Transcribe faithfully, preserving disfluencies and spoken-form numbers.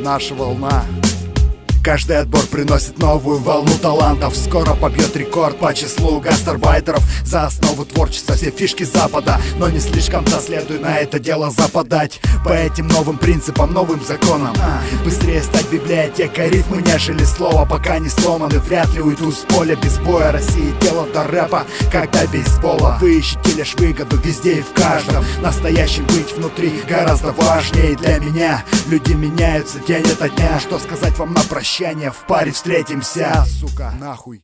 наша волна. Каждый отбор приносит новую волну талантов. Скоро побьет рекорд по числу гастарбайтеров. За основу творчества все фишки Запада. Но не слишком-то следует на это дело западать. По этим новым принципам, новым законам быстрее стать библиотекой. Ритмы нежели слова, пока не сломаны. Вряд ли уйду с поля без боя. России дело до рэпа, когда бейсбола. Вы ищете лишь выгоду везде и в каждом. Настоящим быть внутри гораздо важнее. Для меня люди меняются день ото дня. Что сказать вам на прощание? В паре встретимся, сука, нахуй.